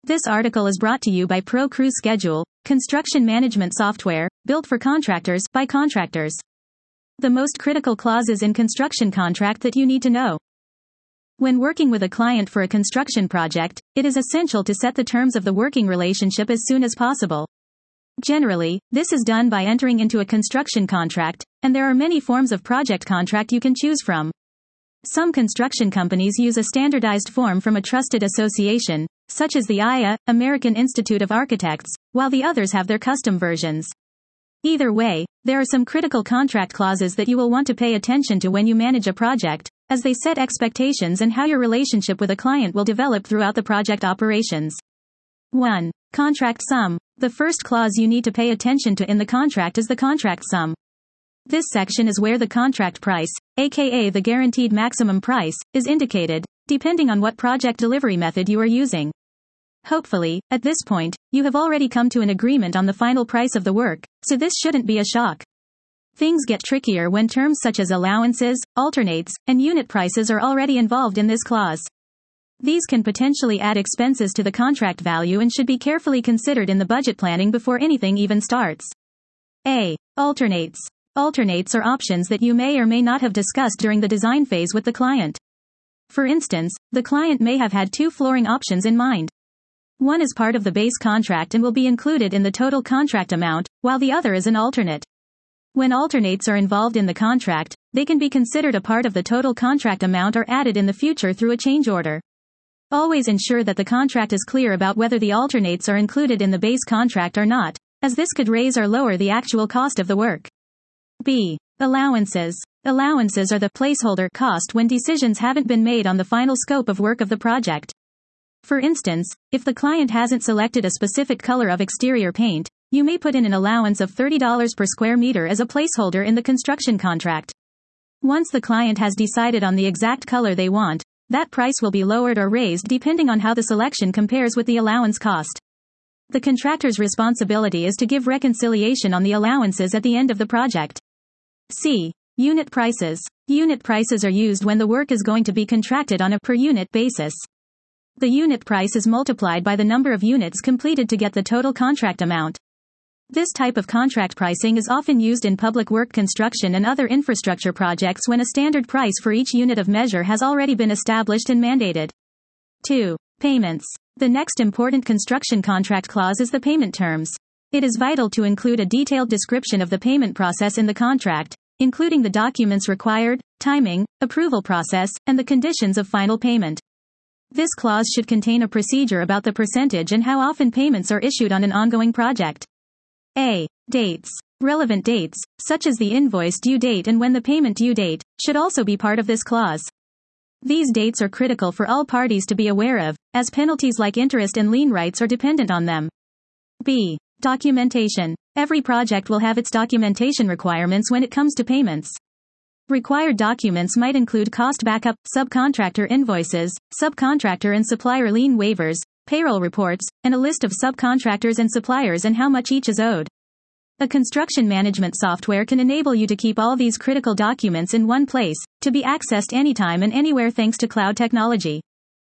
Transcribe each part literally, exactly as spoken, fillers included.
This article is brought to you by ProCrew Schedule, construction management software, built for contractors, by contractors. The most critical clauses in construction contract that you need to know. When working with a client for a construction project, it is essential to set the terms of the working relationship as soon as possible. Generally, this is done by entering into a construction contract, and there are many forms of project contract you can choose from. Some construction companies use a standardized form from a trusted association, such as the I A, American Institute of Architects, while the others have their custom versions. Either way, there are some critical contract clauses that you will want to pay attention to when you manage a project, as they set expectations and how your relationship with a client will develop throughout the project operations. one. Contract sum. The first clause you need to pay attention to in the contract is the contract sum. This section is where the contract price, aka the guaranteed maximum price, is indicated, depending on what project delivery method you are using. Hopefully, at this point, you have already come to an agreement on the final price of the work, so this shouldn't be a shock. Things get trickier when terms such as allowances, alternates, and unit prices are already involved in this clause. These can potentially add expenses to the contract value and should be carefully considered in the budget planning before anything even starts. A. Alternates. Alternates are options that you may or may not have discussed during the design phase with the client. For instance, the client may have had two flooring options in mind. One is part of the base contract and will be included in the total contract amount, while the other is an alternate. When alternates are involved in the contract, they can be considered a part of the total contract amount or added in the future through a change order. Always ensure that the contract is clear about whether the alternates are included in the base contract or not, as this could raise or lower the actual cost of the work. B. Allowances. Allowances are the placeholder cost when decisions haven't been made on the final scope of work of the project. For instance, if the client hasn't selected a specific color of exterior paint, you may put in an allowance of thirty dollars per square meter as a placeholder in the construction contract. Once the client has decided on the exact color they want, that price will be lowered or raised depending on how the selection compares with the allowance cost. The contractor's responsibility is to give reconciliation on the allowances at the end of the project. C. Unit prices. Unit prices are used when the work is going to be contracted on a per-unit basis. The unit price is multiplied by the number of units completed to get the total contract amount. This type of contract pricing is often used in public work construction and other infrastructure projects when a standard price for each unit of measure has already been established and mandated. two. Payments. The next important construction contract clause is the payment terms. It is vital to include a detailed description of the payment process in the contract, including the documents required, timing, approval process, and the conditions of final payment. This clause should contain a procedure about the percentage and how often payments are issued on an ongoing project. A. Dates. Relevant dates, such as the invoice due date and when the payment due date, should also be part of this clause. These dates are critical for all parties to be aware of, as penalties like interest and lien rights are dependent on them. B. Documentation. Every project will have its documentation requirements when it comes to payments. Required documents might include cost backup, subcontractor invoices, subcontractor and supplier lien waivers, payroll reports, and a list of subcontractors and suppliers and how much each is owed. A construction management software can enable you to keep all these critical documents in one place, to be accessed anytime and anywhere thanks to cloud technology.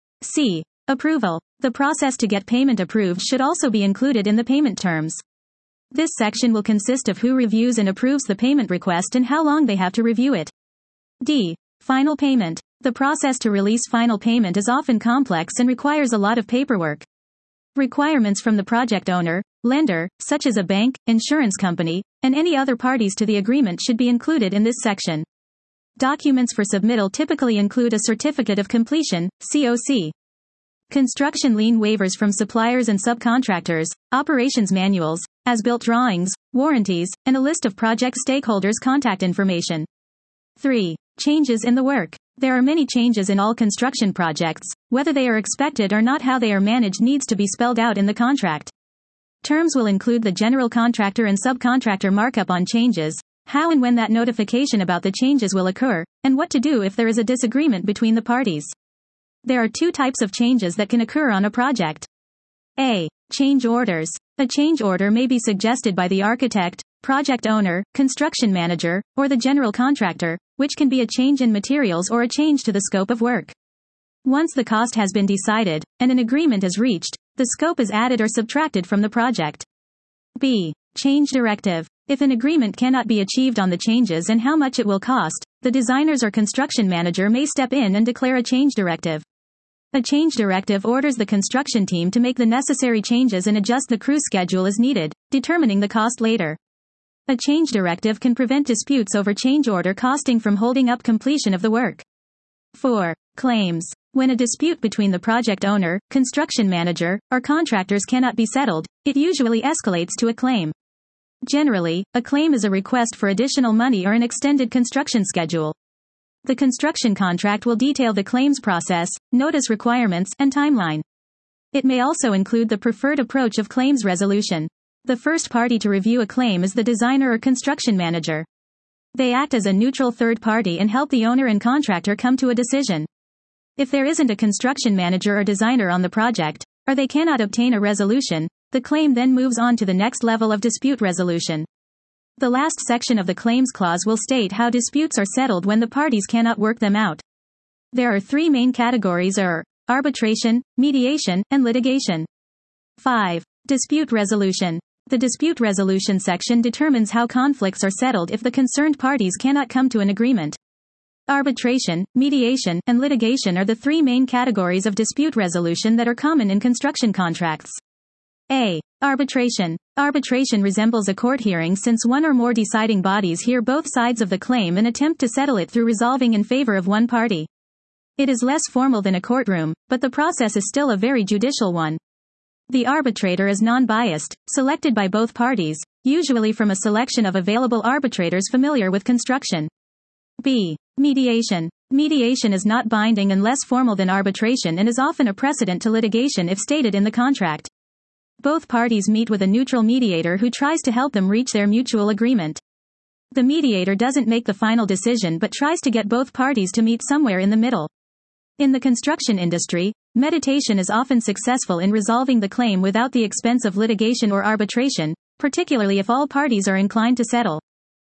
C. Approval. The process to get payment approved should also be included in the payment terms. This section will consist of who reviews and approves the payment request and how long they have to review it. D. Final payment. The process to release final payment is often complex and requires a lot of paperwork. Requirements from the project owner, lender, such as a bank, insurance company, and any other parties to the agreement should be included in this section. Documents for submittal typically include a certificate of completion, C O C. Construction lien waivers from suppliers and subcontractors, operations manuals, as-built drawings, warranties, and a list of project stakeholders' contact information. three. Changes in the work. There are many changes in all construction projects. Whether they are expected or not, how they are managed needs to be spelled out in the contract. Terms will include the general contractor and subcontractor markup on changes, how and when that notification about the changes will occur, and what to do if there is a disagreement between the parties. There are two types of changes that can occur on a project. A. Change orders. A change order may be suggested by the architect, project owner, construction manager, or the general contractor, which can be a change in materials or a change to the scope of work. Once the cost has been decided, and an agreement is reached, The scope is added or subtracted from the project. B. Change directive. If an agreement cannot be achieved on the changes and how much it will cost, the designers or construction manager may step in and declare a change directive. A change directive orders the construction team to make the necessary changes and adjust the crew schedule as needed, determining the cost later. A change directive can prevent disputes over change order costing from holding up completion of the work. four. Claims. When a dispute between the project owner, construction manager, or contractors cannot be settled, it usually escalates to a claim. Generally, a claim is a request for additional money or an extended construction schedule. The construction contract will detail the claims process, notice requirements, and timeline. It may also include the preferred approach of claims resolution. The first party to review a claim is the designer or construction manager. They act as a neutral third party and help the owner and contractor come to a decision. If there isn't a construction manager or designer on the project, or they cannot obtain a resolution, the claim then moves on to the next level of dispute resolution. The last section of the claims clause will state how disputes are settled when the parties cannot work them out. There are three main categories are arbitration, mediation, and litigation. five. Dispute resolution. The dispute resolution section determines how conflicts are settled if the concerned parties cannot come to an agreement. Arbitration, mediation, and litigation are the three main categories of dispute resolution that are common in construction contracts. A. Arbitration. Arbitration resembles a court hearing since one or more deciding bodies hear both sides of the claim and attempt to settle it through resolving in favor of one party. It is less formal than a courtroom, but the process is still a very judicial one. The arbitrator is non-biased, selected by both parties, usually from a selection of available arbitrators familiar with construction. B. Mediation. Mediation is not binding and less formal than arbitration and is often a precedent to litigation if stated in the contract. Both parties meet with a neutral mediator who tries to help them reach their mutual agreement. The mediator doesn't make the final decision but tries to get both parties to meet somewhere in the middle. In the construction industry, mediation is often successful in resolving the claim without the expense of litigation or arbitration, particularly if all parties are inclined to settle.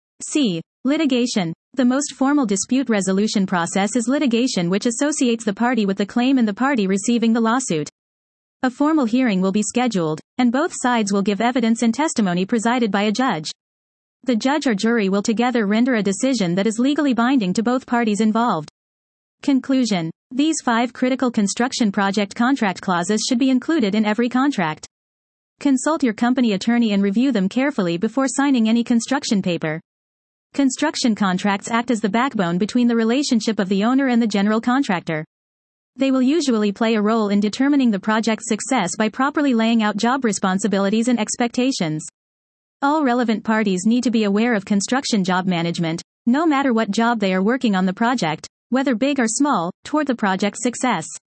C. Litigation. The most formal dispute resolution process is litigation, which associates the party with the claim and the party receiving the lawsuit. A formal hearing will be scheduled, and both sides will give evidence and testimony presided by a judge. The judge or jury will together render a decision that is legally binding to both parties involved. Conclusion. These five critical construction project contract clauses should be included in every contract. Consult your company attorney and review them carefully before signing any construction paper. Construction contracts act as the backbone between the relationship of the owner and the general contractor. They will usually play a role in determining the project's success by properly laying out job responsibilities and expectations. All relevant parties need to be aware of construction job management, no matter what job they are working on the project, whether big or small, toward the project's success.